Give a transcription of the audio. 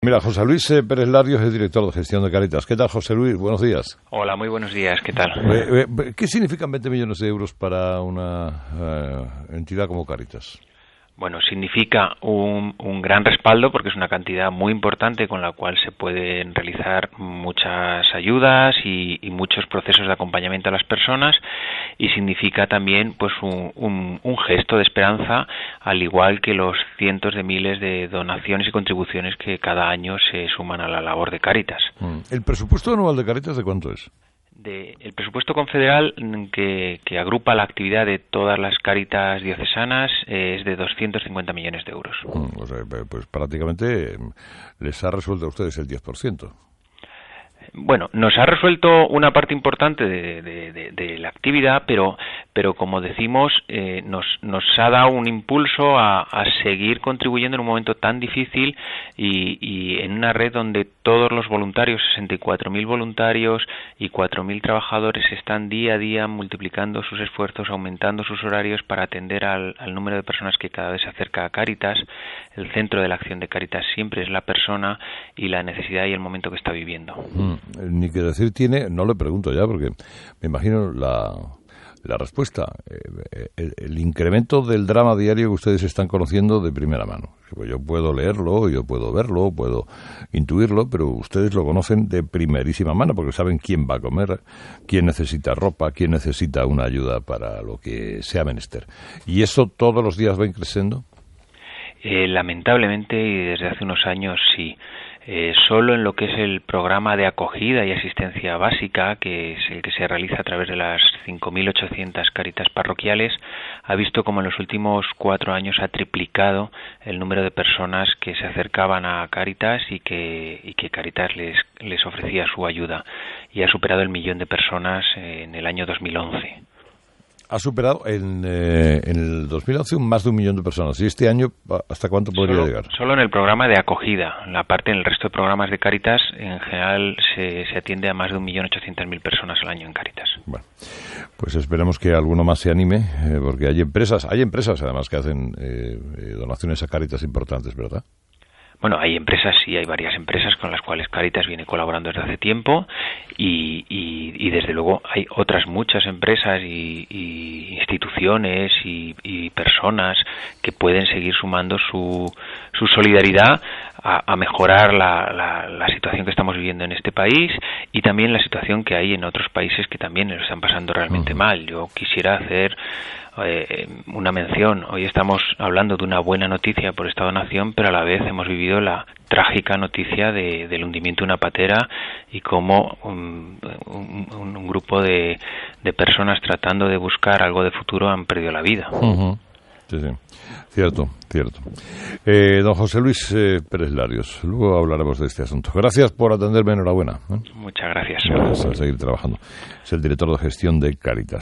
Mira, José Luis Pérez Larios es director de gestión de Cáritas. ¿Qué tal, José Luis? Buenos días. Hola, muy buenos días. ¿Qué tal? ¿Qué significan 20 millones de euros para una entidad como Cáritas? Bueno, significa un gran respaldo porque es una cantidad muy importante con la cual se pueden realizar muchas ayudas y muchos procesos de acompañamiento a las personas, y significa también pues un gesto de esperanza, al igual que los cientos de miles de donaciones y contribuciones que cada año se suman a la labor de Cáritas. ¿El presupuesto anual de Cáritas de cuánto es? El presupuesto confederal que agrupa la actividad de todas las Cáritas diocesanas es de 250 millones de euros. O sea, pues prácticamente les ha resuelto a ustedes el 10%. Bueno, nos ha resuelto una parte importante de la actividad, pero como decimos, nos ha dado un impulso a seguir contribuyendo en un momento tan difícil y en una red donde todos los voluntarios, 64.000 voluntarios y 4.000 trabajadores, están día a día multiplicando sus esfuerzos, aumentando sus horarios para atender al número de personas que cada vez se acerca a Cáritas. El centro de la acción de Cáritas siempre es la persona y la necesidad y el momento que está viviendo. Ni que decir tiene, no le pregunto ya, porque me imagino la respuesta. El incremento del drama diario que ustedes están conociendo de primera mano. Pues yo puedo leerlo, yo puedo verlo, puedo intuirlo, pero ustedes lo conocen de primerísima mano, porque saben quién va a comer, quién necesita ropa, quién necesita una ayuda para lo que sea menester. ¿Y eso todos los días va creciendo? Lamentablemente, y desde hace unos años sí. Solo en lo que es el programa de acogida y asistencia básica, que es el que se realiza a través de las 5.800 Cáritas parroquiales, ha visto como en los últimos 4 años ha triplicado el número de personas que se acercaban a Cáritas y que Cáritas les ofrecía su ayuda, y ha superado el 1 millón de personas en el año 2011. Ha superado en el 2011 más de 1 millón de personas. ¿Y este año hasta cuánto podría llegar? Solo en el programa de acogida. En el resto de programas de Cáritas, en general, se atiende a más de 1.800.000 personas al año en Cáritas. Bueno, pues esperemos que alguno más se anime, porque hay empresas además que hacen donaciones a Cáritas importantes, ¿verdad? Bueno, hay empresas, sí, hay varias empresas con las cuales Cáritas viene colaborando desde hace tiempo y desde luego hay otras muchas empresas y instituciones y personas que pueden seguir sumando su solidaridad a mejorar la situación que estamos viviendo en este país y también la situación que hay en otros países que también lo están pasando realmente mal. Yo quisiera hacer una mención. Hoy estamos hablando de una buena noticia por esta donación, pero a la vez hemos vivido la trágica noticia del hundimiento de una patera y cómo un grupo de personas tratando de buscar algo de futuro han perdido la vida. Sí, cierto. Don José Luis Pérez Larios, luego hablaremos de este asunto. Gracias por atenderme, enhorabuena. Muchas gracias. Gracias, a seguir trabajando. Es el director de gestión de Cáritas.